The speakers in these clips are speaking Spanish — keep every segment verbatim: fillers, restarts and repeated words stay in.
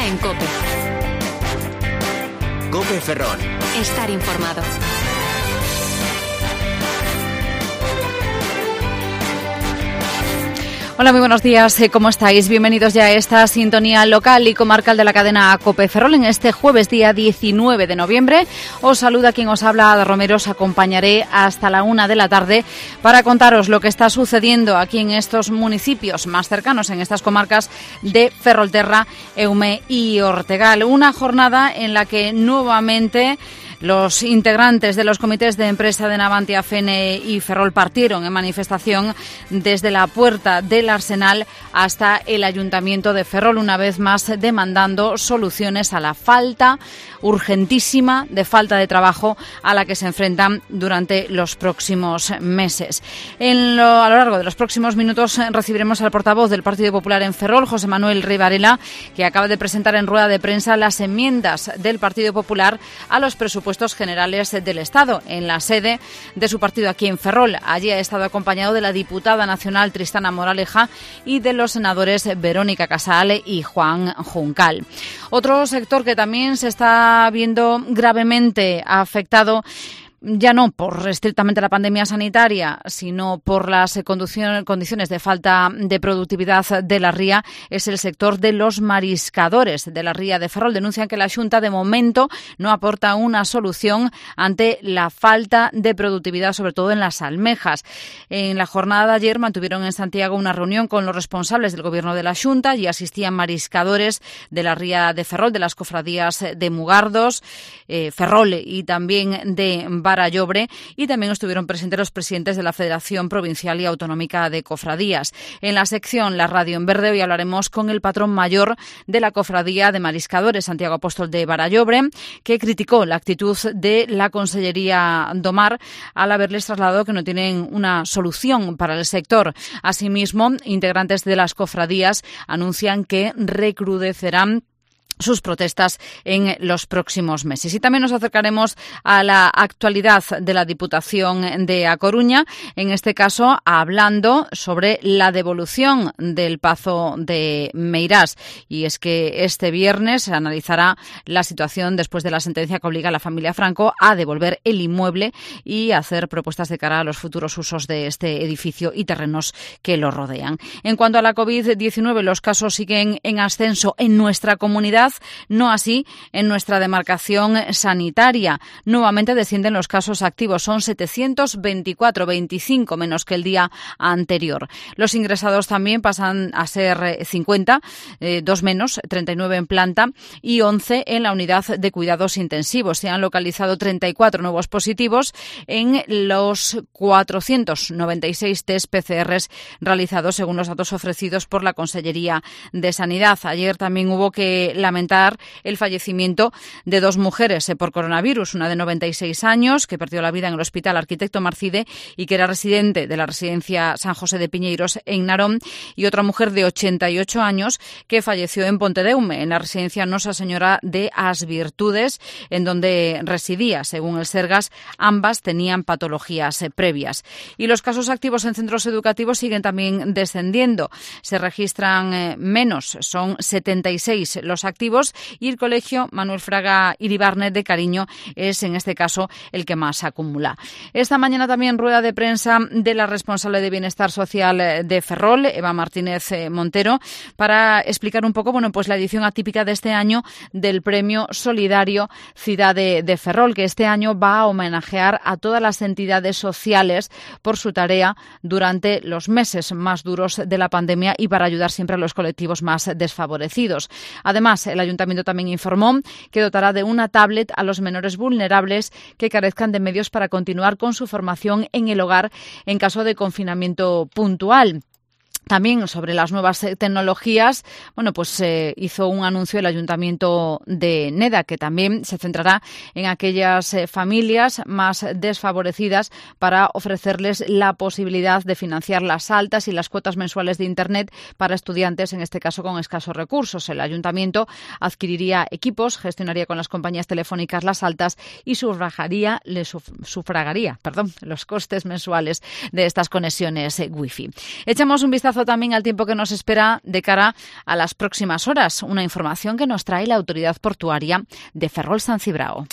día en COPE. COPE Ferrol. Estar informado. Hola, muy buenos días. ¿Cómo estáis? Bienvenidos ya a esta sintonía local y comarcal de la cadena COPE Ferrol en este jueves, día diecinueve de noviembre. Os saluda quien os habla, Ada Romero. Os acompañaré hasta la una de la tarde para contaros lo que está sucediendo aquí en estos municipios más cercanos, en estas comarcas de Ferrolterra, Eume y Ortegal. Una jornada en la que nuevamente los integrantes de los comités de empresa de Navantia, Fene y Ferrol partieron en manifestación desde la puerta del Arsenal hasta el Ayuntamiento de Ferrol, una vez más demandando soluciones a la falta urgentísima de falta de trabajo a la que se enfrentan durante los próximos meses. En lo, a lo largo de los próximos minutos recibiremos al portavoz del Partido Popular en Ferrol, José Manuel Rey Varela, que acaba de presentar en rueda de prensa las enmiendas del Partido Popular a los presupuestos generales del Estado, en la sede de su partido aquí en Ferrol. Allí ha estado acompañado de la diputada nacional Tristana Moraleja y de los senadores Verónica Casal y Juan Juncal. Otro sector que también se está viendo gravemente afectado, ya no por estrictamente la pandemia sanitaria, sino por las condiciones de falta de productividad de la ría, es el sector de los mariscadores de la ría de Ferrol. Denuncian que la Xunta de momento no aporta una solución ante la falta de productividad, sobre todo en las almejas. En la jornada de ayer mantuvieron en Santiago una reunión con los responsables del gobierno de la Xunta y asistían mariscadores de la ría de Ferrol, de las cofradías de Mugardos, eh, Ferrol y también de Barallobre, y también estuvieron presentes los presidentes de la Federación Provincial y Autonómica de Cofradías. En la sección La Radio en Verde hoy hablaremos con el patrón mayor de la Cofradía de Mariscadores, Santiago Apóstol de Barallobre, que criticó la actitud de la Consellería Domar al haberles trasladado que no tienen una solución para el sector. Asimismo, integrantes de las cofradías anuncian que recrudecerán sus protestas en los próximos meses. Y también nos acercaremos a la actualidad de la Diputación de A Coruña, en este caso hablando sobre la devolución del Pazo de Meirás. Y es que este viernes se analizará la situación después de la sentencia que obliga a la familia Franco a devolver el inmueble y hacer propuestas de cara a los futuros usos de este edificio y terrenos que lo rodean. En cuanto a la COVID diecinueve, los casos siguen en ascenso en nuestra comunidad, no así en nuestra demarcación sanitaria. Nuevamente descienden los casos activos, son setecientos veinticuatro, veinticinco menos que el día anterior. Los ingresados también pasan a ser cincuenta, eh, dos menos, treinta y nueve en planta y once en la unidad de cuidados intensivos. Se han localizado treinta y cuatro nuevos positivos en los cuatrocientos noventa y seis test P C Rs realizados según los datos ofrecidos por la Consellería de Sanidad. Ayer también hubo que lamentar el fallecimiento de dos mujeres por coronavirus, una de noventa y seis años que perdió la vida en el Hospital Arquitecto Marcide y que era residente de la residencia San José de Piñeiros en Narón, y otra mujer de ochenta y ocho años que falleció en Pontedeume, en la residencia Nosa Señora de As Virtudes, en donde residía. Según el Sergas, ambas tenían patologías previas. Y los casos activos en centros educativos siguen también descendiendo. Se registran eh, menos, son setenta y seis los activos, y el colegio Manuel Fraga Iribarne de Cariño es en este caso el que más acumula. Esta mañana también rueda de prensa de la responsable de Bienestar Social de Ferrol, Eva Martínez Montero, para explicar un poco, bueno, pues la edición atípica de este año del Premio Solidario Ciudad de, de Ferrol, que este año va a homenajear a todas las entidades sociales por su tarea durante los meses más duros de la pandemia y para ayudar siempre a los colectivos más desfavorecidos. Además, el Ayuntamiento también informó que dotará de una tablet a los menores vulnerables que carezcan de medios para continuar con su formación en el hogar en caso de confinamiento puntual. También sobre las nuevas tecnologías, bueno, pues se eh, hizo un anuncio el Ayuntamiento de Neda, que también se centrará en aquellas eh, familias más desfavorecidas para ofrecerles la posibilidad de financiar las altas y las cuotas mensuales de Internet para estudiantes, en este caso con escasos recursos. El Ayuntamiento adquiriría equipos, gestionaría con las compañías telefónicas las altas y sufragaría, le suf, sufragaría perdón, los costes mensuales de estas conexiones eh, wifi. Echamos un vistazo vistazo también al tiempo que nos espera de cara a las próximas horas. Una información que nos trae la Autoridad Portuaria de Ferrol-San Cibrao.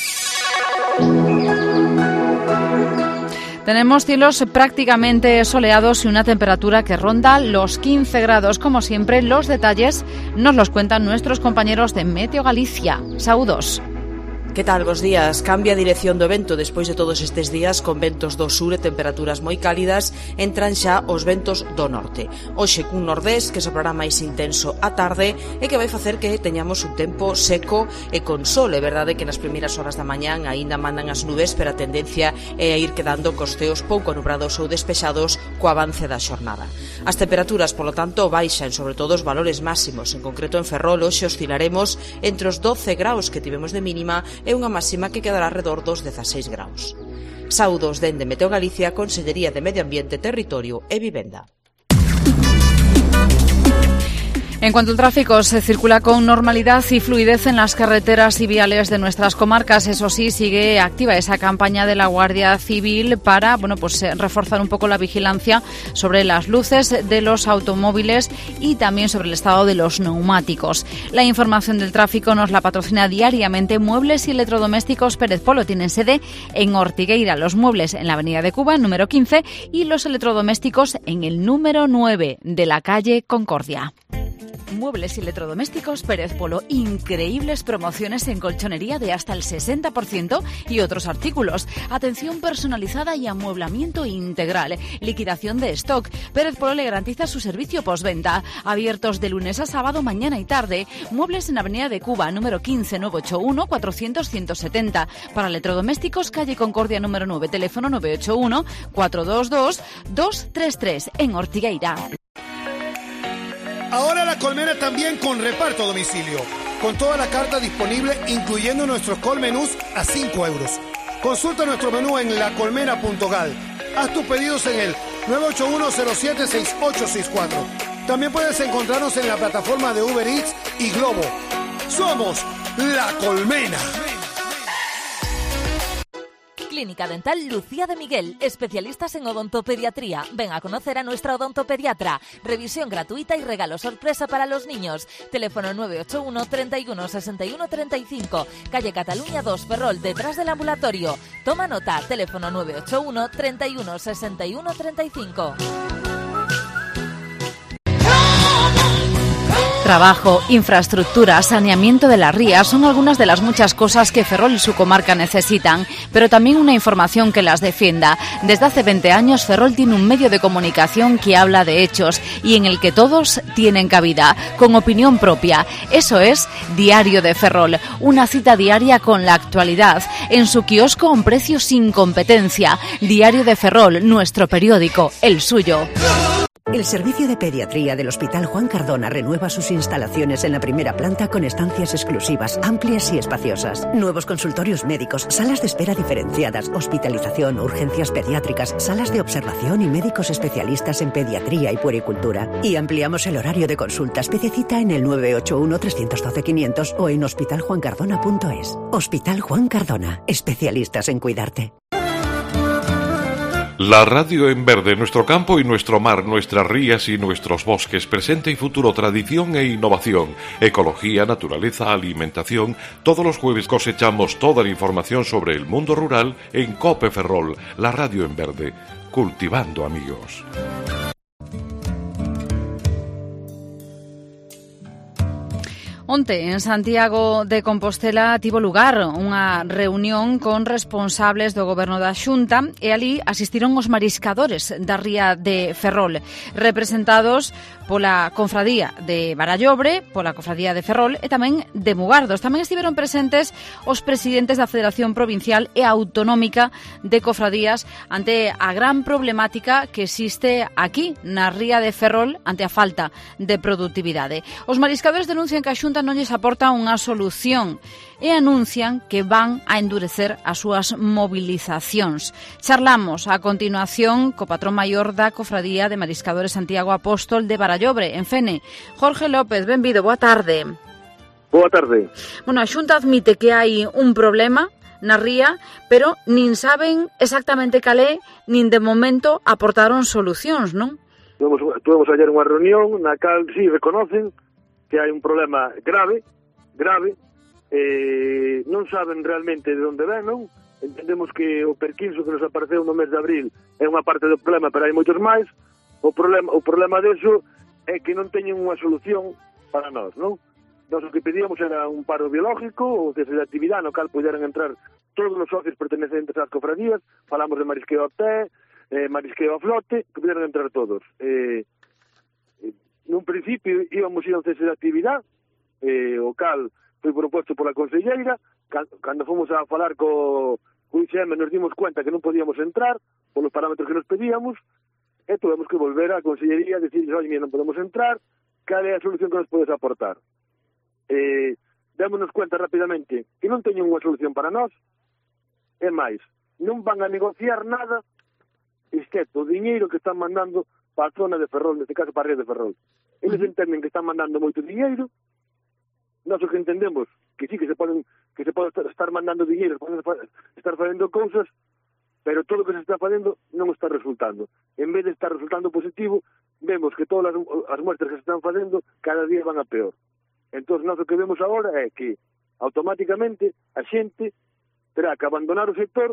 Tenemos cielos prácticamente soleados y una temperatura que ronda los quince grados. Como siempre, los detalles nos los cuentan nuestros compañeros de Meteo Galicia. Saúdos. Que tal, bos días? Cambia a dirección do vento despois de todos estes días con ventos do sur e temperaturas moi cálidas. Entran xa os ventos do norte. Hoxe cun nordés que soprará máis intenso á tarde e que vai facer que teñamos un tempo seco e con sol. É verdade que nas primeiras horas da mañán aínda mandan as nubes, pero a tendencia é a ir quedando costeos pouco nubrados ou despexados co avance da xornada. As temperaturas, polo tanto, baixan, sobre todo os valores máximos. En concreto en Ferrol hoxe oscilaremos entre os doce graus que tivemos de mínima e unha máxima que quedará alrededor dos dezaseis graus. Saúdos dende Meteo Galicia, Consellería de Medio Ambiente, Territorio e Vivenda. En cuanto al tráfico, se circula con normalidad y fluidez en las carreteras y viales de nuestras comarcas. Eso sí, sigue activa esa campaña de la Guardia Civil para, bueno, pues reforzar un poco la vigilancia sobre las luces de los automóviles y también sobre el estado de los neumáticos. La información del tráfico nos la patrocina diariamente Muebles y Electrodomésticos Pérez Polo. Tienen sede en Ortigueira, los muebles en la Avenida de Cuba, número quince, y los electrodomésticos en el número nueve de la calle Concordia. Muebles y Electrodomésticos Pérez Polo. Increíbles promociones en colchonería de hasta el sesenta por ciento y otros artículos. Atención personalizada y amueblamiento integral. Liquidación de stock. Pérez Polo le garantiza su servicio postventa. Abiertos de lunes a sábado, mañana y tarde. Muebles en Avenida de Cuba, número quince, nueve ocho uno, cuatrocientos, ciento setenta. Para electrodomésticos, calle Concordia, número nueve, teléfono nueve ocho uno, cuatro dos dos, dos tres tres, en Ortigueira. Ahora La Colmena también con reparto a domicilio, con toda la carta disponible, incluyendo nuestros colmenús a cinco euros. Consulta nuestro menú en la colmena punto gal. Haz tus pedidos en el nueve ocho uno, cero siete, seis ocho seis cuatro. También puedes encontrarnos en la plataforma de Uber Eats y Globo. Somos La Colmena. Clínica Dental Lucía de Miguel, especialistas en odontopediatría. Ven a conocer a nuestra odontopediatra. Revisión gratuita y regalo sorpresa para los niños. Teléfono nueve ocho uno, treinta y uno, sesenta y uno, treinta y cinco. Calle Cataluña dos, Ferrol, detrás del ambulatorio. Toma nota, teléfono nueve ocho uno, treinta y uno, sesenta y uno, treinta y cinco. Trabajo, infraestructura, saneamiento de las rías son algunas de las muchas cosas que Ferrol y su comarca necesitan, pero también una información que las defienda. Desde hace veinte años Ferrol tiene un medio de comunicación que habla de hechos y en el que todos tienen cabida, con opinión propia. Eso es Diario de Ferrol, una cita diaria con la actualidad, en su kiosco a un precio sin competencia. Diario de Ferrol, nuestro periódico, el suyo. El servicio de pediatría del Hospital Juan Cardona renueva sus instalaciones en la primera planta con estancias exclusivas, amplias y espaciosas. Nuevos consultorios médicos, salas de espera diferenciadas, hospitalización, urgencias pediátricas, salas de observación y médicos especialistas en pediatría y puericultura. Y ampliamos el horario de consultas. Pide cita en el nueve ocho uno, tres uno dos, quinientos o en hospital juan cardona punto es. Hospital Juan Cardona, especialistas en cuidarte. La radio en verde, nuestro campo y nuestro mar, nuestras rías y nuestros bosques, presente y futuro, tradición e innovación, ecología, naturaleza, alimentación. Todos los jueves cosechamos toda la información sobre el mundo rural en COPE Ferrol, la radio en verde, cultivando amigos. Onte, en Santiago de Compostela, tivo lugar unha reunión con responsables do Goberno da Xunta e ali asistiron os mariscadores da ría de Ferrol, representados pola Confradía de Barallobre, pola Cofradía de Ferrol e tamén de Mugardos. Tamén estiveron presentes os presidentes da Federación Provincial e Autonómica de Cofradías ante a gran problemática que existe aquí na ría de Ferrol ante a falta de produtividade. Os mariscadores denuncian que a Xunta non lles aporta unha solución e anuncian que van a endurecer as súas movilizacións. Charlamos a continuación co patrón maior da Cofradía de Mariscadores Santiago Apóstol de Barallobre, en Fene. Jorge López, benvido, boa tarde. Boa tarde. Bueno, a Xunta admite que hai un problema na ría, pero nin saben exactamente cal é, nin de momento aportaron solucións, non? Tuvemos, tuvemos ayer unha reunión na cal sí reconocen que hai un problema grave, grave, eh, non saben realmente de onde ven, non? Entendemos que o perquinso que nos apareceu no mes de abril é unha parte do problema, pero hai moitos máis. O problema, o problema deso é que non teñen unha solución para nós, non? Nós o que pedíamos era un paro biológico ou cese de actividade no cal puderan entrar todos os socios pertenecentes ás cofradías. Falamos de marisqueo a pé, eh, marisqueo a flote, que puderan entrar todos. Eh, eh, nun principio íbamos ir a un cese de actividade, eh, o cal foi proposto pola conselleira. Cando fomos a falar co, co I C M nos dimos cuenta que non podíamos entrar polos parámetros que nos pedíamos, e tuvemos que volver á consellería a decirles, oye, mira, non podemos entrar, cal é a solución que nos podes aportar? Eh, démonos cuenta rapidamente que non teñen unha solución para nós, e máis, non van a negociar nada excepto o diñeiro que están mandando para a zona de Ferrol, neste caso para a ría de Ferrol. Eles entenden que están mandando moito diñeiro, nós o que entendemos que sí que se poden que se pode estar mandando diñeiro, poden estar facendo cousas, pero todo o que se está facendo non está resultando. En vez de estar resultando positivo, vemos que todas as, as muestras que se están facendo cada día van a peor. Entón, nós o que vemos agora é que automáticamente a xente terá que abandonar o sector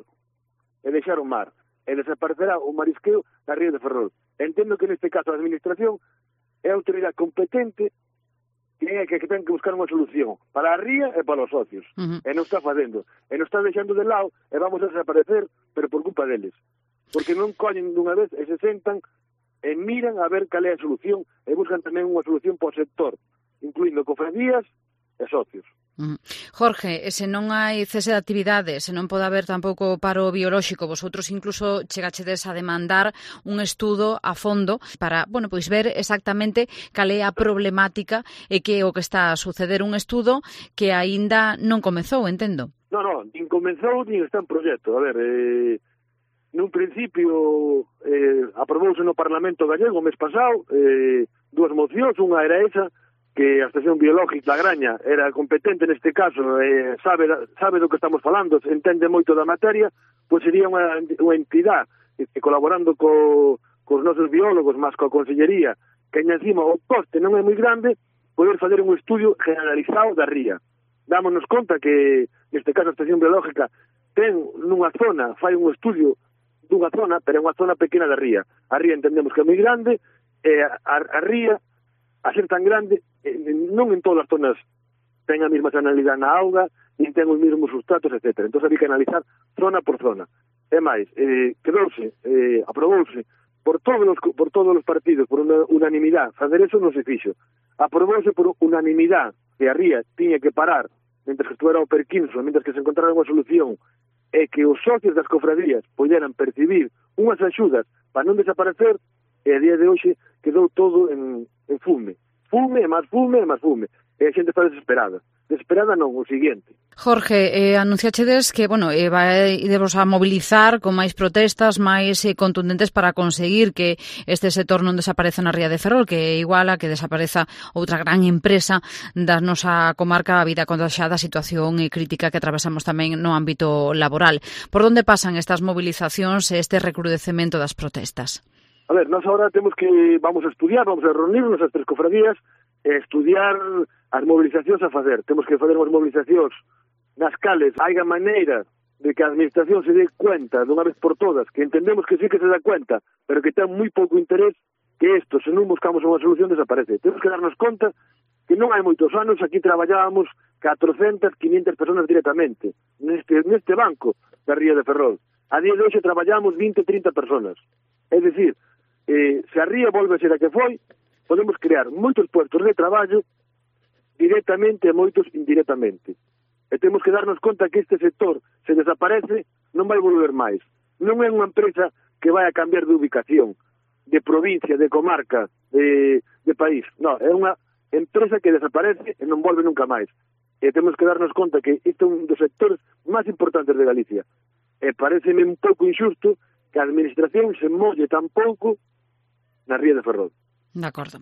e deixar o mar, e desaparecerá o marisqueo na ría de Ferrol. Entendo que neste caso a administración é a autoridade competente que é que ten que buscar unha solución para a ría e para os socios. Uh-huh. E non está facendo. E non está deixando de lado e vamos a desaparecer, pero por culpa deles. Porque non collen dunha vez e se sentan e miran a ver cal é a solución e buscan tamén unha solución para o sector, incluindo cofradías e socios. Uh-huh. Jorge, se non hai cese de actividade, se non pode haber tampouco paro biolóxico, vosotros incluso chegachedes a demandar un estudo a fondo para, bueno, pois ver exactamente cal é a problemática e que o que está a suceder, un estudo que aínda non comezou, entendo. Non, non, nin comezou, nin está en proxecto. A ver, eh, nun principio eh, aprobouse no Parlamento gallego o mes pasado eh, dúas mocións, unha era esa, que a Estación Biológica da Graña era competente neste caso, eh, sabe, sabe do que estamos falando, entende moito da materia, pois sería unha, unha entidade que, que colaborando co, cos nosos biólogos, máis coa Consellería, que encima o coste non é moi grande, poder fazer un estudio generalizado da ría. Dámonos conta que, neste caso, a Estación Biológica ten nunha zona, fai un estudio dunha zona, pero é unha zona pequena da ría. A ría entendemos que é moi grande, e a, a, a ría, a ser tan grande, non en todas as zonas ten a mesma sanalidade na auga, nin ten os mesmos sustratos, etcétera. Entón, había que analizar zona por zona. E máis, eh, quedouse, eh, aprobouse por todos os, por todos os partidos, por una unanimidade. Fazer eso non se fixo. Aprobouse por unanimidade que a ría tiña que parar mentre que estuera o perquinso, mentre que se encontrara unha solución, e que os socios das cofradías poderan percibir unhas axudas para non desaparecer, e a día de hoxe quedou todo en, en fume. Fume, e máis fume, e máis fume. E a xente está desesperada. Desesperada non, o siguiente. Jorge, eh, anunciachedes que, bueno, eh, vai idevos a mobilizar con máis protestas, máis eh, contundentes para conseguir que este sector non desapareza na ría de Ferrol, que é igual a que desapareza outra gran empresa da nosa comarca, a vida contaxada, a situación eh, crítica que atravesamos tamén no ámbito laboral. Por onde pasan estas movilizacións e este recrudecemento das protestas? A ver, nós agora temos que, vamos a estudiar, vamos a reunirnos as tres cofradías e estudiar as movilizacións a facer. Temos que fazer unhas movilizacións nas cales haiga maneira de que a administración se dé cuenta dunha vez por todas, que entendemos que sí que se dá cuenta, pero que ten moi pouco interés, que isto, se non buscamos unha solución, desaparece. Temos que darnos conta que non hai moitos anos aquí traballábamos catrocentas, quinientas personas directamente neste, neste banco da ría de Ferrol. A día de hoxe traballamos vinte, trinta personas. É dicir, eh, se a ría volve a ser a que foi, podemos crear moitos puestos de traballo directamente e moitos indirectamente. E temos que darnos conta que este sector, se desaparece, non vai volver máis. Non é unha empresa que vai a cambiar de ubicación, de provincia, de comarca, de, de país. Non, é unha empresa que desaparece e non volve nunca máis. E temos que darnos conta que este é un dos sectores máis importantes de Galicia. E pareceme un pouco injusto que a administración se molle tan pouco na ría de Ferrol. De acordo.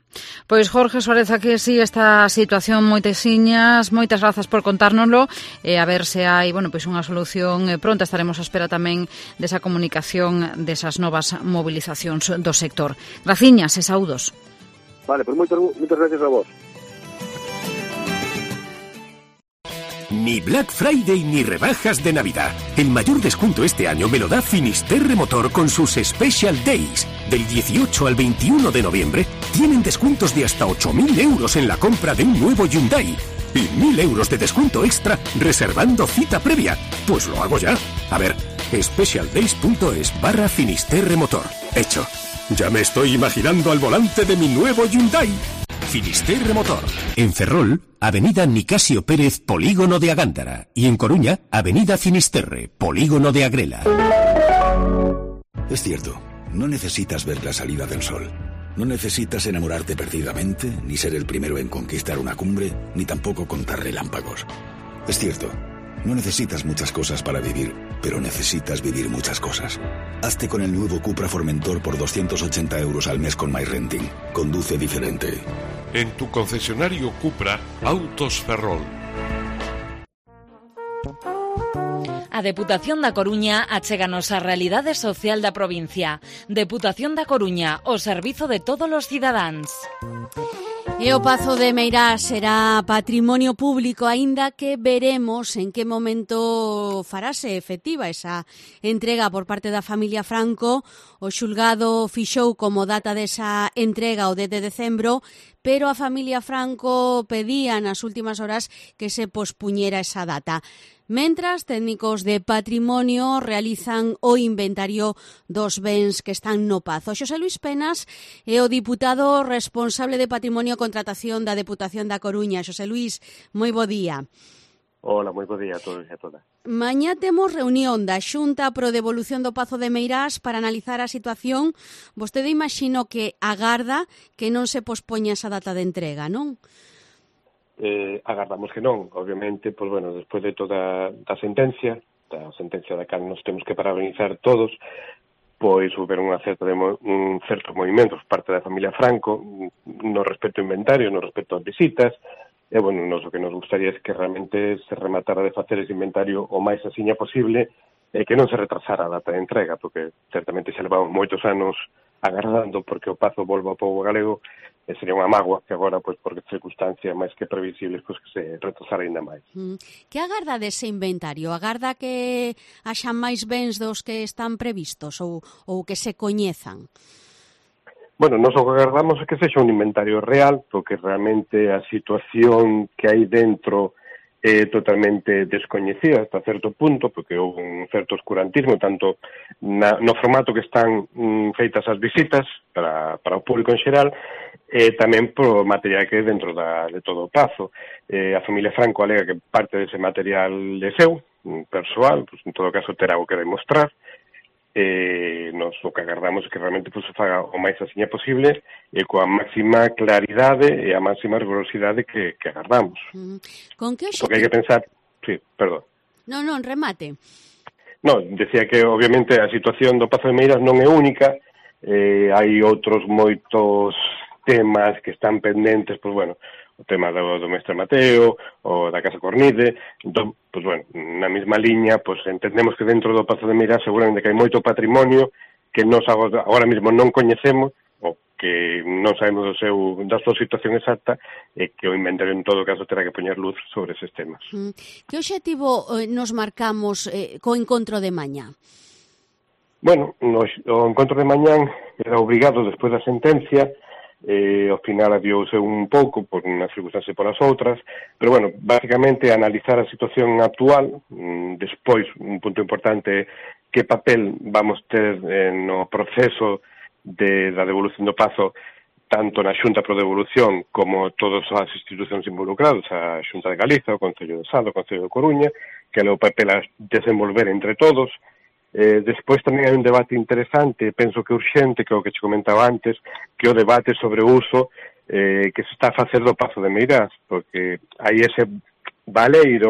Pois Jorge Suárez, aquí sí esta situación moitesiñas, moitas grazas por contárnoslo, e a ver se hai, bueno, pois unha solución eh, pronta. Estaremos á espera tamén desa comunicación desas novas mobilizacións do sector. Graciñas e saúdos. Vale, pois moitas, moitas gracias a vos. Ni Black Friday ni rebajas de Navidad. El mayor descuento este año me lo da Finisterre Motor con sus Special Days. Del dieciocho al veintiuno de noviembre tienen descuentos de hasta ocho mil euros en la compra de un nuevo Hyundai. Y mil euros de descuento extra reservando cita previa. Pues lo hago ya. A ver, specialdays.es barra Finisterre Motor. Hecho. Ya me estoy imaginando al volante de mi nuevo Hyundai. Finisterre Motor. En Ferrol, Avenida Nicasio Pérez, Polígono de Agándara. Y en Coruña, Avenida Finisterre, Polígono de Agrela. Es cierto, no necesitas ver la salida del sol. No necesitas enamorarte perdidamente, ni ser el primero en conquistar una cumbre, ni tampoco contar relámpagos. Es cierto, no necesitas muchas cosas para vivir, pero necesitas vivir muchas cosas. Hazte con el nuevo Cupra Formentor por doscientos ochenta euros al mes con MyRenting. Conduce diferente. En tu concesionario Cupra, Autos Ferrol. A Deputación da Coruña achéganos a realidade social da provincia. Deputación da Coruña, o servizo de todos os cidadáns. E o Pazo de Meirás será patrimonio público, aínda que veremos en que momento farase efectiva esa entrega por parte da familia Franco. O xulgado fixou como data desa entrega o dez de decembro, pero a familia Franco pedía nas últimas horas que se pospuñera esa data. Mentras, técnicos de patrimonio realizan o inventario dos bens que están no Pazo. Xosé Luís Penas é o diputado responsable de Patrimonio e Contratación da Deputación da Coruña. Xosé Luís, moi bo día. Hola, moi bo día a todos e a todas. Mañá temos reunión da Xunta pro devolución do Pazo de Meirás para analizar a situación. Vostede imagino que agarda que non se pospoña esa data de entrega, non? Eh, agardamos que non, obviamente, pois, bueno, despois de toda a sentencia, da sentencia da cal nos temos que parabenizar todos, pois houver unha certa de mo, un certo movimento por parte da familia Franco no respecto ao inventario, no respecto ás visitas, e, bueno, nos o que nos gustaría é que realmente se rematara de facer ese inventario o máis asiña posible e que non se retrasara a data de entrega, porque certamente xa levamos moitos anos agardando porque o Pazo volva ao pobo galego, e sería unha mágoa que agora, pois, por circunstancias máis que previsibles, pois que se retrasara ainda máis. Mm. Que agarda dese inventario? Agarda que haxan máis bens dos que están previstos ou, ou que se coñezan? Bueno, nós o que agardamos é que sexa un inventario real, porque realmente a situación que hai dentro é totalmente descoñecida hasta certo punto, porque houve un certo oscurantismo, tanto na, no formato que están mm, feitas as visitas para, para o público en xeral, e tamén pro material que é dentro da, de todo o Pazo. Eh, a familia Franco alega que parte dese material é seu, persoal, pues, en todo caso terá o que demostrar, e nos o que agardamos é que realmente pues, se faga o máis asiña posible e coa máxima claridade e a máxima rigorosidade que, que agardamos. Mm. Con que Porque hai que pensar... Sí, perdón. Non, non, remate. No, decía que obviamente a situación do Pazo de Meirás non é única, eh, hai outros moitos temas que están pendentes, pois bueno, o tema do, do Mestre Mateo, o da Casa Cornide. Entón, pois bueno, na mesma liña, pois entendemos que dentro do Pazo de Meirás seguramente que hai moito patrimonio que nós agora, agora mesmo non coñecemos, ou que non sabemos do seu, da súa situación exacta, e que o inventario en todo caso terá que poñer luz sobre eses temas. Mm. Que obxectivo eh, nos marcamos eh, co encontro de mañá? Bueno, nos, o encontro de mañán era obrigado despois da sentencia, eh, ao final adiouse un pouco por unha circunstancia e polas outras, pero bueno, basicamente analizar a situación actual, mm, despois un punto importante que papel vamos ter eh, no proceso de, da devolución do Pazo, tanto na Xunta pro Devolución como todas as institucións involucradas, a Xunta de Galiza, o Concello de Sado, o Concello de Coruña, que é o papel a desenvolver entre todos. Eh, despois tamén hai un debate interesante, penso que urxente, que é o que te comentaba antes, que é o debate sobre o uso eh, que se está a facer do Pazo de Meirás, porque hai ese valeiro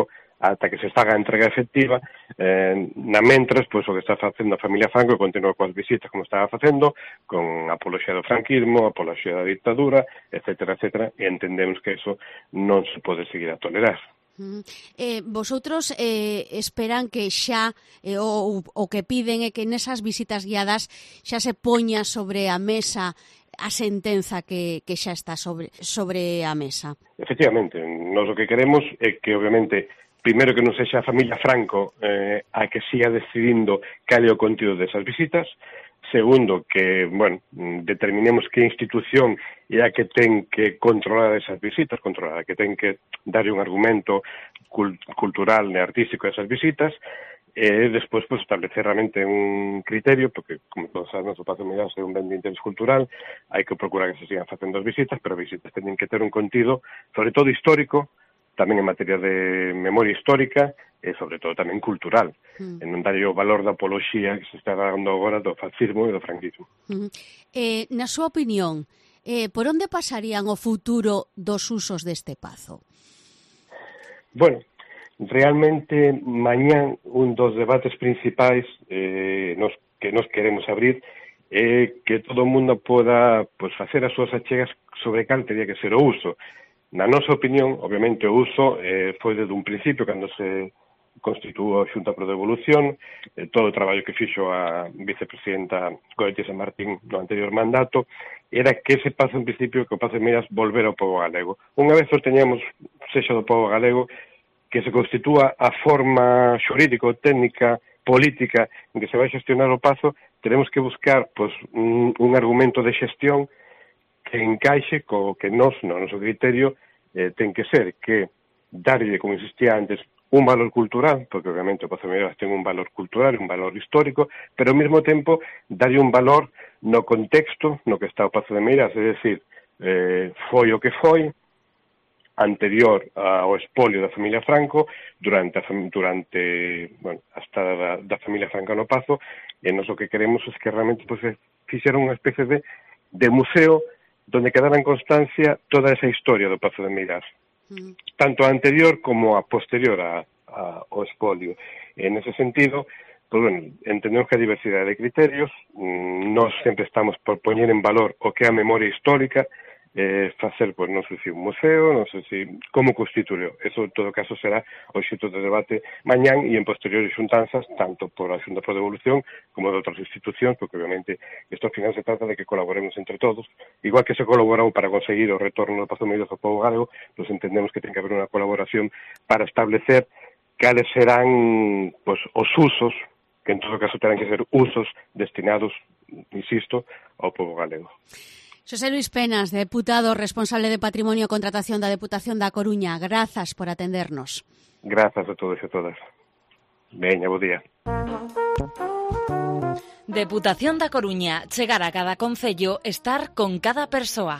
ata que se faga a entrega efectiva. Eh, na mentras, pois, o que está facendo a familia Franco continua coas visitas como estaba facendo, con apoloxía do franquismo, apoloxía da dictadura, etcétera, etcétera, e entendemos que eso non se pode seguir a tolerar. Uh, eh, vosotros eh, esperan que xa eh, o, o que piden é que nesas visitas guiadas xa se poña sobre a mesa a sentenza que, que xa está sobre, sobre a mesa. Efectivamente, nós o que queremos é que, obviamente, primeiro que non sexa a familia Franco eh, a que siga decidindo cal é o contido desas visitas. Segundo, que, bueno, determinemos que institución é a que ten que controlar esas visitas, controlar, a que ten que darlle un argumento cult cultural e artístico a esas visitas. E despois, pues, establecer realmente un criterio, porque, como todos sabemos, o Pazo de Meirás é un ben de interés cultural, hai que procurar que se sigan facendo as visitas, pero as visitas teñen que ter un contido, sobre todo histórico, tamén en materia de memoria histórica, e sobre todo tamén cultural, mm. en non darlle o valor da apoloxía que se está dando agora do fascismo e do franquismo. Mm. Eh, na súa opinión, eh, por onde pasarían o futuro dos usos deste pazo? Bueno, realmente, mañán, un dos debates principais eh, nos, que nos queremos abrir é eh, que todo o mundo poda, pues, facer as súas achegas sobre cal teria que ser o uso. Na nosa opinión, obviamente, o uso eh, foi desde un principio, cando se constituou a Xunta Pro Devolución, eh, todo o traballo que fixo a vicepresidenta Goetia San Martín no anterior mandato, era que ese pazo, en principio, que o Pazo de Meirás volver ao pobo galego. Unha vez o teñamos, sexa do pobo galego, que se constitúa a forma xurídico-técnica, política, en que se vai xestionar o pazo, teremos que buscar, pues, un, un argumento de xestión que encaixe co que nos, no noso criterio, eh, ten que ser que darlle, como insistía antes, un valor cultural, porque obviamente o Pazo de Meirás ten un valor cultural, un valor histórico, pero ao mesmo tempo darlle un valor no contexto no que está o Pazo de Meirás, é dicir, eh, foi o que foi, anterior ao expolio da familia Franco, durante a, durante, bueno, a estada da, da familia Franco no Pazo, e nós o que queremos é que realmente, pues, fixeron unha especie de, de museo donde quedara en constancia toda esa historia do Pazo de Meirás, mm. tanto a anterior como a posterior a, a, ao expolio. En ese sentido, pues, bueno, entendemos que a diversidade de criterios, mm, nós sempre estamos por poñer en valor o que é a memoria histórica, eh, facer, pues, non sei se un museo, non sei se como constituirlo. Eso, en todo caso, será o xito de debate mañán e en posteriores xuntanzas, tanto por a Xunta Pro Devolución como de outras institucións, porque, obviamente, isto ao final se trata de que colaboremos entre todos. Igual que se colaborou para conseguir o retorno do Pazo de Meirás ao pobo galego, pues entendemos que ten que haber unha colaboración para establecer cales serán, pues, os usos, que en todo caso terán que ser usos destinados, insisto, ao pobo galego. Xosé Luis Penas, deputado responsable de Patrimonio e Contratación da Deputación da Coruña, grazas por atendernos. Grazas a todos e a todas. Veña, bo día. Deputación da Coruña, chegar a cada concello, estar con cada persoa.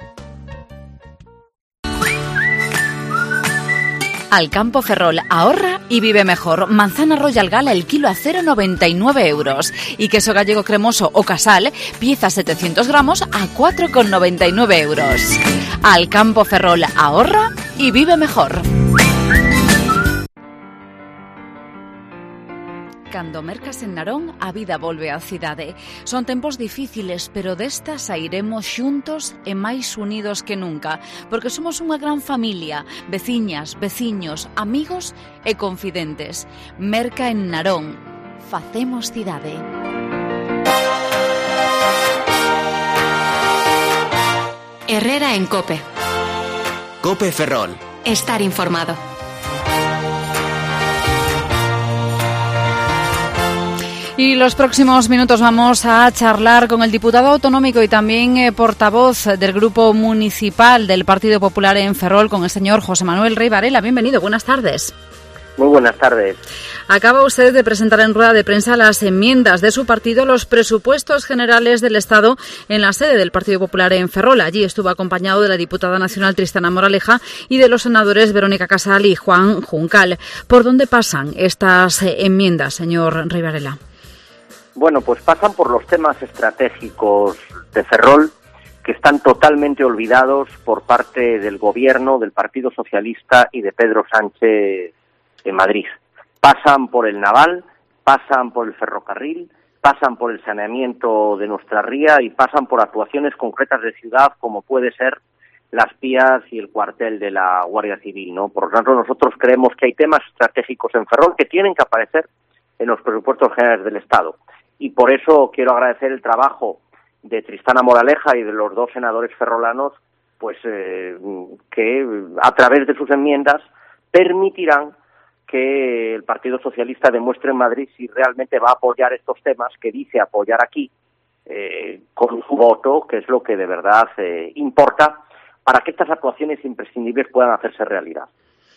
Alcampo Ferrol, ahorra y vive mejor. Manzana Royal Gala el kilo a cero coma noventa y nueve euros. Y queso gallego cremoso o casal, pieza setecientos gramos a cuatro coma noventa y nueve euros. Alcampo Ferrol, ahorra y vive mejor. Cando mercas en Narón, a vida volve á cidade. Son tempos difíciles, pero desta sairemos xuntos e máis unidos que nunca, porque somos unha gran familia, veciñas, veciños, amigos e confidentes. Merca en Narón. Facemos cidade. Herrera en COPE. COPE Ferrol. Estar informado. Y los próximos minutos vamos a charlar con el diputado autonómico y también eh, portavoz del Grupo Municipal del Partido Popular en Ferrol, con el señor José Manuel Rey Varela. Bienvenido, buenas tardes. Muy buenas tardes. Acaba usted de presentar en rueda de prensa las enmiendas de su partido a los presupuestos generales del Estado en la sede del Partido Popular en Ferrol. Allí estuvo acompañado de la diputada nacional Tristana Moraleja y de los senadores Verónica Casal y Juan Juncal. ¿Por dónde pasan estas enmiendas, señor Rey Varela? Bueno, pues pasan por los temas estratégicos de Ferrol, que están totalmente olvidados por parte del Gobierno, del Partido Socialista y de Pedro Sánchez en Madrid. Pasan por el naval, pasan por el ferrocarril, pasan por el saneamiento de nuestra ría y pasan por actuaciones concretas de ciudad como puede ser las Pías y el cuartel de la Guardia Civil, ¿no? Por lo tanto, nosotros creemos que hay temas estratégicos en Ferrol que tienen que aparecer en los presupuestos generales del Estado. Y por eso quiero agradecer el trabajo de Tristana Moraleja y de los dos senadores ferrolanos, pues eh, que a través de sus enmiendas permitirán que el Partido Socialista demuestre en Madrid si realmente va a apoyar estos temas que dice apoyar aquí eh, con su voto, que es lo que de verdad eh, importa para que estas actuaciones imprescindibles puedan hacerse realidad.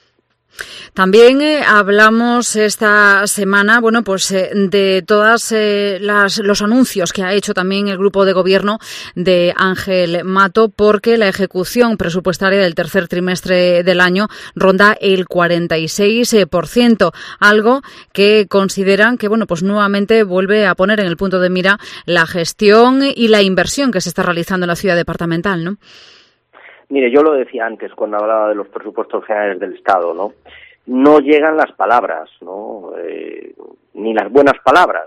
También eh, hablamos esta semana, bueno, pues eh, de todas eh, las los anuncios que ha hecho también el grupo de gobierno de Ángel Mato, porque la ejecución presupuestaria del tercer trimestre del año ronda el cuarenta y seis por ciento, algo que consideran que, bueno, pues nuevamente vuelve a poner en el punto de mira la gestión y la inversión que se está realizando en la ciudad departamental, ¿no? Mire, yo lo decía antes cuando hablaba de los presupuestos generales del Estado, ¿no? No llegan las palabras, ¿no? Eh, ni las buenas palabras.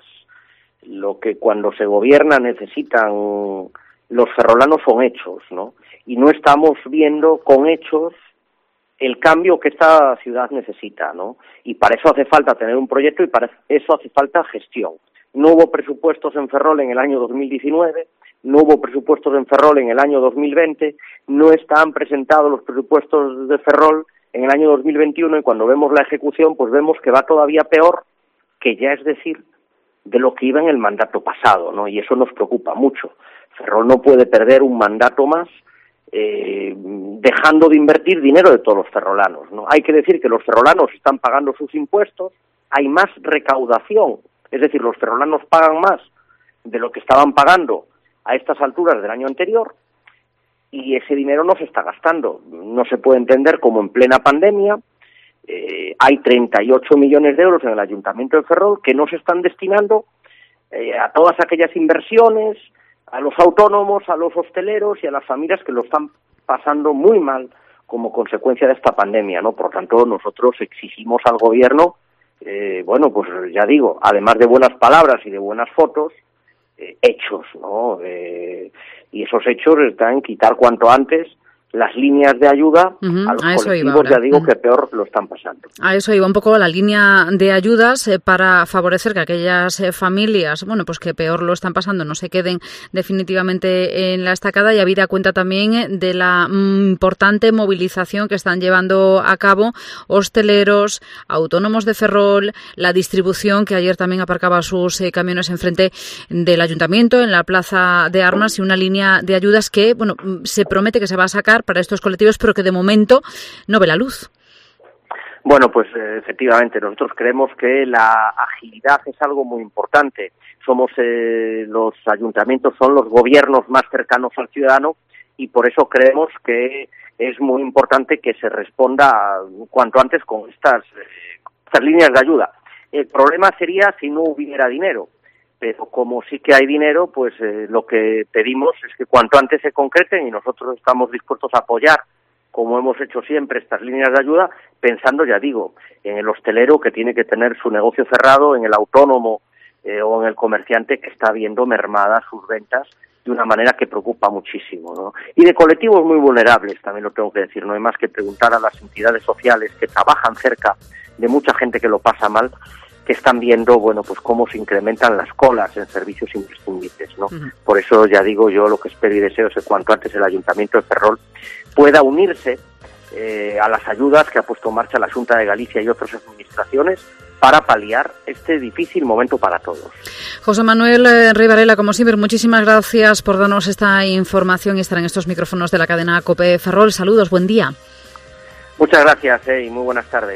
Lo que cuando se gobierna necesitan los ferrolanos son hechos, ¿no? Y no estamos viendo con hechos el cambio que esta ciudad necesita, ¿no? Y para eso hace falta tener un proyecto y para eso hace falta gestión. No hubo presupuestos en Ferrol en el año dos mil diecinueve, no hubo presupuestos en Ferrol en el año dos mil veinte, no están presentados los presupuestos de Ferrol en el año dos mil veintiuno y cuando vemos la ejecución pues vemos que va todavía peor, que ya es decir, de lo que iba en el mandato pasado, ¿no? Y eso nos preocupa mucho. Ferrol no puede perder un mandato más eh, dejando de invertir dinero de todos los ferrolanos, ¿no? Hay que decir que los ferrolanos están pagando sus impuestos, hay más recaudación, es decir, los ferrolanos pagan más de lo que estaban pagando a estas alturas del año anterior y ese dinero no se está gastando. No se puede entender cómo en plena pandemia eh, hay treinta y ocho millones de euros en el Ayuntamiento de Ferrol que no se están destinando eh, a todas aquellas inversiones, a los autónomos, a los hosteleros y a las familias que lo están pasando muy mal como consecuencia de esta pandemia, ¿no? Por tanto, nosotros exigimos al Gobierno, eh, bueno, pues ya digo, además de buenas palabras y de buenas fotos, Eh, hechos, ¿no? Eh, y esos hechos están en quitar cuanto antes las líneas de ayuda uh-huh. a los a colectivos, ya digo, uh-huh. que peor lo están pasando. A eso iba un poco la línea de ayudas eh, para favorecer que aquellas eh, familias, bueno, pues que peor lo están pasando, no se queden definitivamente en la estacada, y habida cuenta también de la mm, importante movilización que están llevando a cabo hosteleros, autónomos de Ferrol, la distribución que ayer también aparcaba sus eh, camiones enfrente del Ayuntamiento, en la Plaza de Armas, y una línea de ayudas que, bueno, se promete que se va a sacar para estos colectivos, pero que de momento no ve la luz. Bueno, pues eh, efectivamente, nosotros creemos que la agilidad es algo muy importante. Somos eh, los ayuntamientos, son los gobiernos más cercanos al ciudadano y por eso creemos que es muy importante que se responda cuanto antes con estas, eh, estas líneas de ayuda. El problema sería si no hubiera dinero. Pero como sí que hay dinero, pues eh, lo que pedimos es que cuanto antes se concreten y nosotros estamos dispuestos a apoyar, como hemos hecho siempre, estas líneas de ayuda, pensando, ya digo, en el hostelero que tiene que tener su negocio cerrado, en el autónomo eh, o en el comerciante que está viendo mermadas sus ventas de una manera que preocupa muchísimo, ¿no? Y de colectivos muy vulnerables, también lo tengo que decir, no hay más que preguntar a las entidades sociales que trabajan cerca de mucha gente que lo pasa mal, que están viendo, bueno, pues cómo se incrementan las colas en servicios imprescindibles, ¿no? Uh-huh. Por eso, ya digo, yo lo que espero y deseo es que cuanto antes el Ayuntamiento de Ferrol pueda unirse eh, a las ayudas que ha puesto en marcha la Xunta de Galicia y otras administraciones para paliar este difícil momento para todos. José Manuel eh, Rey Varela, como siempre, muchísimas gracias por darnos esta información y estar en estos micrófonos de la cadena COPE Ferrol. Saludos, buen día. Muchas gracias eh, y muy buenas tardes.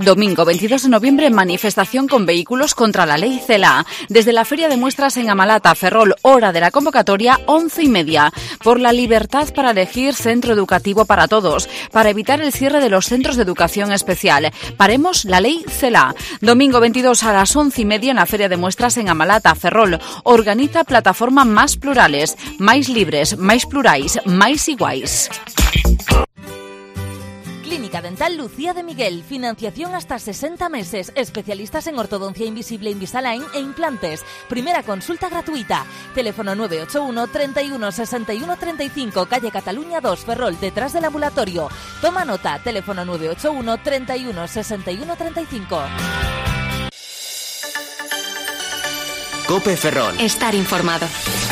Domingo veintidós de noviembre, manifestación con vehículos contra la ley CELA. Desde la Feria de Muestras en Amalata, Ferrol, hora de la convocatoria, once y media. Por la libertad para elegir centro educativo para todos. Para evitar el cierre de los centros de educación especial. Paremos la ley CELA. Domingo veintidós a las once y media en la Feria de Muestras en Amalata, Ferrol. Organiza Plataforma Más Plurales. Máis libres, máis plurais, máis iguais. Clínica Dental Lucía de Miguel. Financiación hasta sesenta meses. Especialistas en ortodoncia invisible, Invisalign e implantes. Primera consulta gratuita. Teléfono nueve ocho uno, treinta y uno, sesenta y uno, treinta y cinco. Calle Cataluña dos, Ferrol, detrás del ambulatorio. Toma nota. Teléfono nueve ocho uno, treinta y uno, sesenta y uno, treinta y cinco. Cope Ferrol. Estar informado.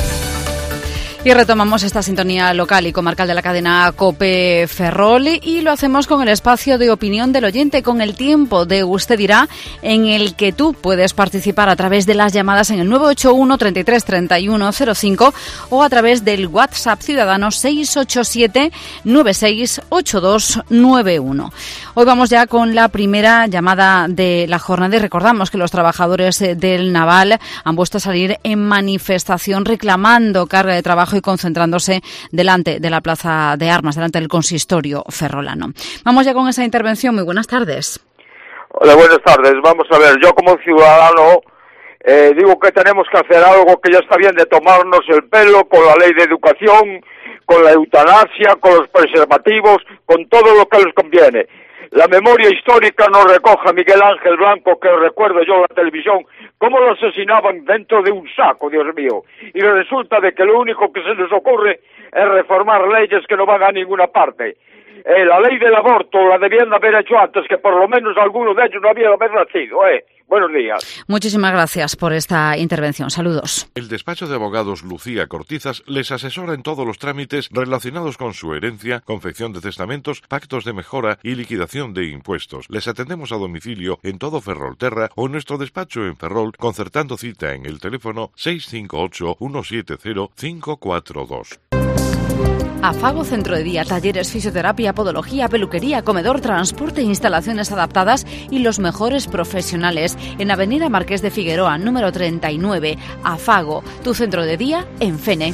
Y retomamos esta sintonía local y comarcal de la cadena COPE Ferrol y lo hacemos con el espacio de opinión del oyente, con el tiempo de Usted Dirá, en el que tú puedes participar a través de las llamadas en el nueve ocho uno, treinta y tres, treinta y uno cero cinco o a través del WhatsApp ciudadano seis ocho siete, nueve seis ocho dos nueve uno. Hoy vamos ya con la primera llamada de la jornada y recordamos que los trabajadores del Naval han vuelto a salir en manifestación reclamando carga de trabajo y concentrándose delante de la Plaza de Armas, delante del consistorio ferrolano. Vamos ya con esa intervención. Muy buenas tardes. Hola, buenas tardes. Vamos a ver, yo como ciudadano eh, digo que tenemos que hacer algo, que ya está bien de tomarnos el pelo con la ley de educación, con la eutanasia, con los preservativos, con todo lo que les conviene. La memoria histórica nos recoge a Miguel Ángel Blanco, que recuerdo yo en la televisión, cómo lo asesinaban dentro de un saco, Dios mío. Y resulta de que lo único que se les ocurre es reformar leyes que no van a ninguna parte. Eh, la ley del aborto la debían haber hecho antes, que por lo menos alguno de ellos no había haber nacido, ¿eh? Buenos días. Muchísimas gracias por esta intervención. Saludos. El despacho de abogados Lucía Cortizas les asesora en todos los trámites relacionados con su herencia, confección de testamentos, pactos de mejora y liquidación de impuestos. Les atendemos a domicilio en todo Ferrolterra o en nuestro despacho en Ferrol, concertando cita en el teléfono seis cinco ocho, uno siete cero, cinco cuatro dos. Afago Centro de Día, talleres, fisioterapia, podología, peluquería, comedor, transporte, instalaciones adaptadas y los mejores profesionales. En Avenida Marqués de Figueroa, número treinta y nueve. Afago, tu centro de día en Fene.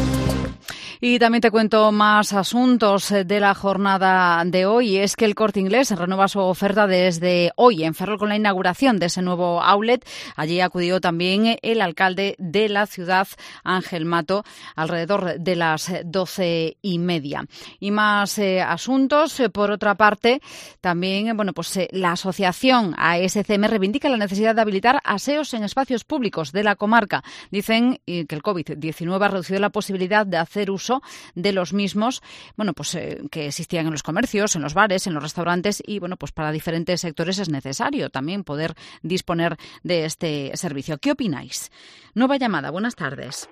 Y también te cuento más asuntos de la jornada de hoy. Es que el Corte Inglés renueva su oferta desde hoy en Ferrol con la inauguración de ese nuevo outlet. Allí acudió también el alcalde de la ciudad, Ángel Mato, alrededor de las doce y media. Y más eh, asuntos. Por otra parte, también bueno, pues eh, la asociación A S C M reivindica la necesidad de habilitar aseos en espacios públicos de la comarca. Dicen eh, que el COVID diecinueve ha reducido la posibilidad de hacer uso de los mismos, bueno, pues eh, que existían en los comercios, en los bares, en los restaurantes y, bueno, pues para diferentes sectores es necesario también poder disponer de este servicio. ¿Qué opináis? Nueva llamada, buenas tardes.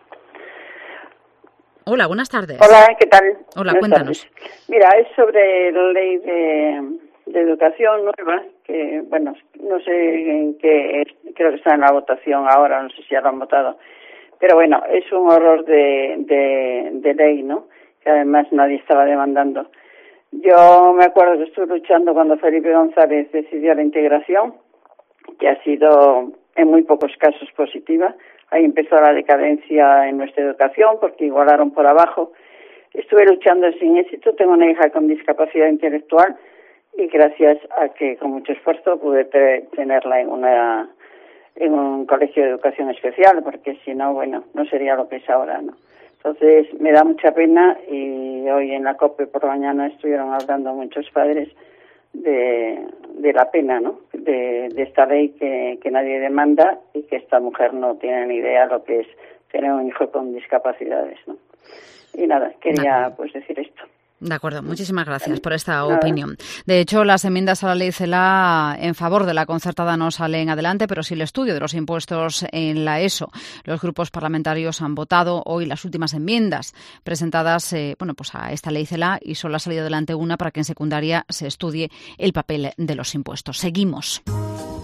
Hola, buenas tardes. Hola, ¿qué tal? Hola, buenas cuéntanos. Tardes. Mira, es sobre la ley de, de educación nueva, que, bueno, no sé en qué, creo que está en la votación ahora, no sé si ya lo han votado. Pero bueno, es un horror de, de, de ley, ¿no? Que además nadie estaba demandando. Yo me acuerdo que estuve luchando cuando Felipe González decidió la integración, que ha sido en muy pocos casos positiva. Ahí empezó la decadencia en nuestra educación porque igualaron por abajo. Estuve luchando sin éxito. Tengo una hija con discapacidad intelectual y gracias a que con mucho esfuerzo pude tenerla en una... en un colegio de educación especial, porque si no, bueno, no sería lo que es ahora, ¿no? Entonces, me da mucha pena y hoy en la COPE por la mañana estuvieron hablando muchos padres de, de la pena, ¿no? De, de esta ley que, que nadie demanda y que esta mujer no tiene ni idea lo que es tener un hijo con discapacidades, ¿no? Y nada, quería pues decir esto. De acuerdo, muchísimas gracias por esta opinión. De hecho, las enmiendas a la ley CELA en favor de la concertada no salen adelante, pero sí el estudio de los impuestos en la ESO. Los grupos parlamentarios han votado hoy las últimas enmiendas presentadas eh, bueno, pues a esta ley CELA y solo ha salido adelante una para que en secundaria se estudie el papel de los impuestos. Seguimos.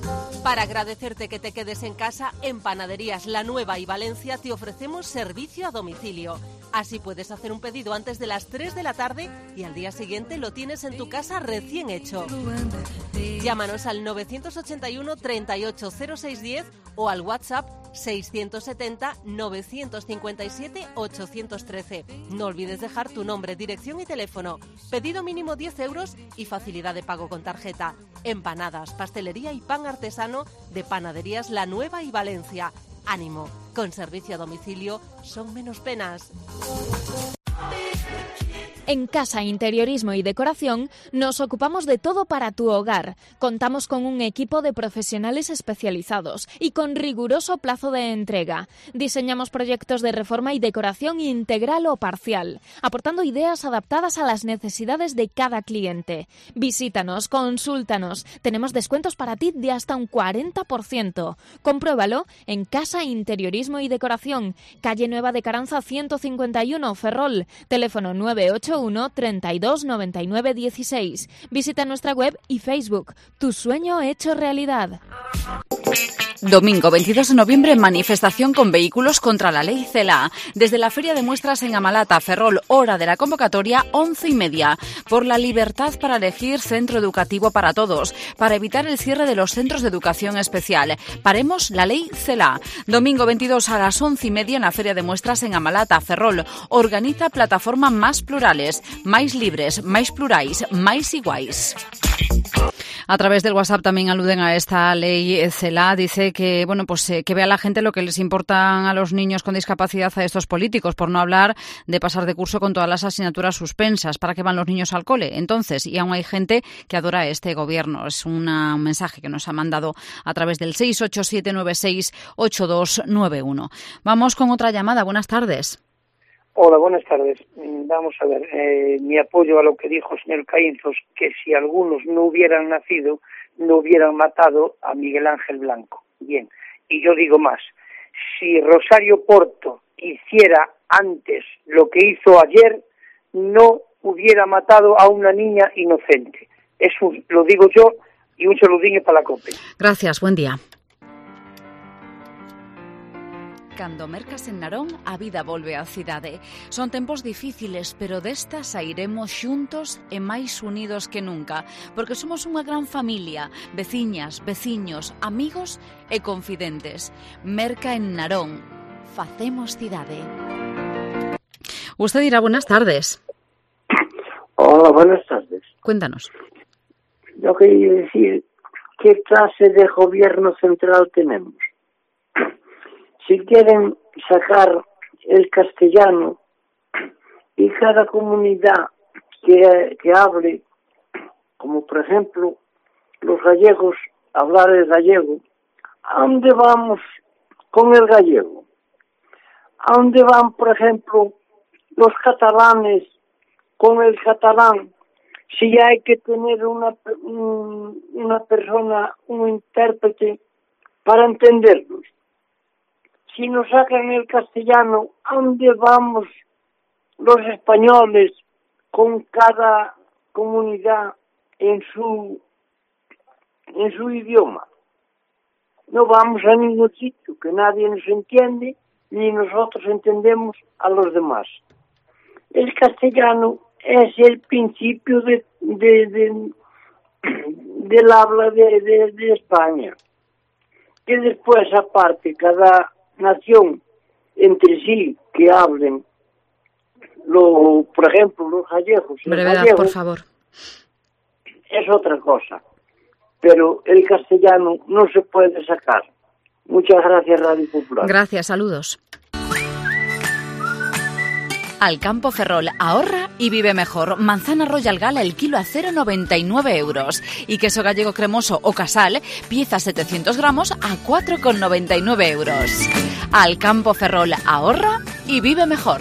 Para agradecerte que te quedes en casa, en Panaderías La Nueva y Valencia te ofrecemos servicio a domicilio. Así puedes hacer un pedido antes de las tres de la tarde y al día siguiente lo tienes en tu casa recién hecho. Llámanos al nueve ochenta y uno, treinta y ocho, cero seis diez o al WhatsApp seiscientos setenta, novecientos cincuenta y siete, ochocientos trece. No olvides dejar tu nombre, dirección y teléfono. Pedido mínimo diez euros y facilidad de pago con tarjeta. Empanadas, pastelería y pan artesano de Panaderías La Nueva y Valencia. Ánimo, con servicio a domicilio son menos penas. En Casa Interiorismo y Decoración nos ocupamos de todo para tu hogar. Contamos con un equipo de profesionales especializados y con riguroso plazo de entrega. Diseñamos proyectos de reforma y decoración integral o parcial, aportando ideas adaptadas a las necesidades de cada cliente. Visítanos, consúltanos. Tenemos descuentos para ti de hasta un cuarenta por ciento. Compruébalo en Casa Interiorismo y Decoración, calle Nueva de Caranza ciento cincuenta y uno, Ferrol. Teléfono nueve ocho uno, treinta y dos, noventa y nueve, dieciséis. Visita nuestra web y Facebook. Tu sueño hecho realidad. Domingo veintidós de noviembre, manifestación con vehículos contra la ley CELA. Desde la Feria de Muestras en Amalata, Ferrol, hora de la convocatoria, once y media. Por la libertad para elegir centro educativo para todos. Para evitar el cierre de los centros de educación especial. Paremos la ley CELA. Domingo veintidós a las once y media en la Feria de Muestras en Amalata, Ferrol. Organiza Plataforma Más Plurales. Máis libres, máis plurais, máis iguais. A través del WhatsApp también aluden a esta ley CELA. Dice que, bueno, pues eh, que vea la gente lo que les importan a los niños con discapacidad a estos políticos, por no hablar de pasar de curso con todas las asignaturas suspensas. ¿Para qué van los niños al cole? Entonces, y aún hay gente que adora a este gobierno. Es una, un mensaje que nos ha mandado a través del seis ocho siete nueve seis ocho dos nueve uno. Vamos con otra llamada. Buenas tardes. Hola, buenas tardes. Vamos a ver, eh, mi apoyo a lo que dijo el señor Caínzos, que si algunos no hubieran nacido, no hubieran matado a Miguel Ángel Blanco. Bien, y yo digo más, si Rosario Porto hiciera antes lo que hizo ayer, no hubiera matado a una niña inocente. Eso lo digo yo y un saludiño para la COPE. Gracias, buen día. Cando mercas en Narón, a vida volve á cidade. Son tempos difíciles, pero destas sairemos xuntos e máis unidos que nunca, porque somos unha gran familia, veciñas, veciños, amigos e confidentes. Merca en Narón, facemos cidade. Usted dirá buenas tardes. Hola, buenas tardes. Cuéntanos. Yo quería decir, ¿qué clase de gobierno central tenemos? Si quieren sacar el castellano y cada comunidad que, que hable, como por ejemplo los gallegos, hablar el gallego, ¿a dónde vamos con el gallego? ¿A dónde van, por ejemplo, los catalanes con el catalán? Si hay que tener una, una persona, un intérprete para entenderlos. Si nos sacan el castellano, ¿a dónde vamos los españoles con cada comunidad en su en su idioma? No vamos a ningún sitio, que nadie nos entiende, ni nosotros entendemos a los demás. El castellano es el principio de, de, de del habla de, de, de España. Que después, aparte, cada nación entre sí que hablen, lo, por ejemplo, los gallegos. Brevedad, gallegos, por favor. Es otra cosa. Pero el castellano no se puede sacar. Muchas gracias, Radio Popular. Gracias, saludos. Alcampo Ferrol, ahorra y vive mejor. Manzana Royal Gala el kilo a cero coma noventa y nueve euros. Y queso gallego cremoso o casal, pieza setecientos gramos a cuatro coma noventa y nueve euros. Alcampo Ferrol, ahorra y vive mejor.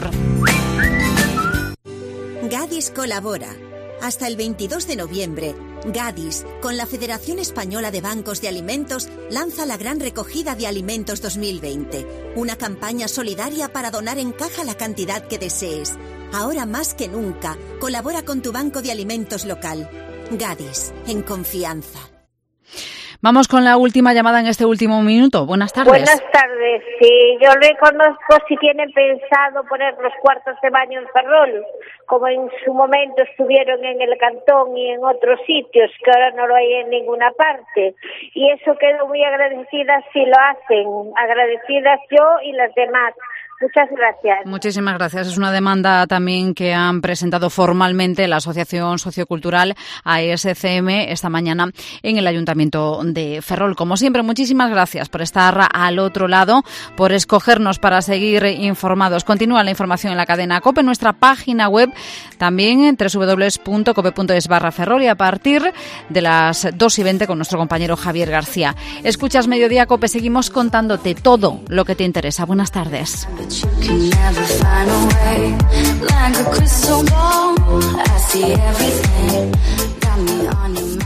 Gadis colabora. Hasta el veintidós de noviembre, Gadis, con la Federación Española de Bancos de Alimentos, lanza la Gran Recogida de Alimentos dos mil veinte, una campaña solidaria para donar en caja la cantidad que desees. Ahora más que nunca, colabora con tu banco de alimentos local. Gadis, en confianza. Vamos con la última llamada en este último minuto. Buenas tardes. Buenas tardes. Sí, yo le conozco si tienen pensado poner los cuartos de baño en Ferrol, como en su momento estuvieron en el Cantón y en otros sitios, que ahora no lo hay en ninguna parte. Y eso quedo muy agradecida si lo hacen. Agradecidas yo y las demás. Muchas gracias. Muchísimas gracias. Es una demanda también que han presentado formalmente la Asociación Sociocultural A S C M esta mañana en el Ayuntamiento de Ferrol. Como siempre, muchísimas gracias por estar al otro lado, por escogernos para seguir informados. Continúa la información en la cadena COPE, en nuestra página web, también en doble u doble u doble u punto cope punto es barra Ferrol, y a partir de las dos y veinte con nuestro compañero Javier García. Escuchas Mediodía COPE, seguimos contándote todo lo que te interesa. Buenas tardes. You can never find a way, like a crystal ball. I see everything, got me on your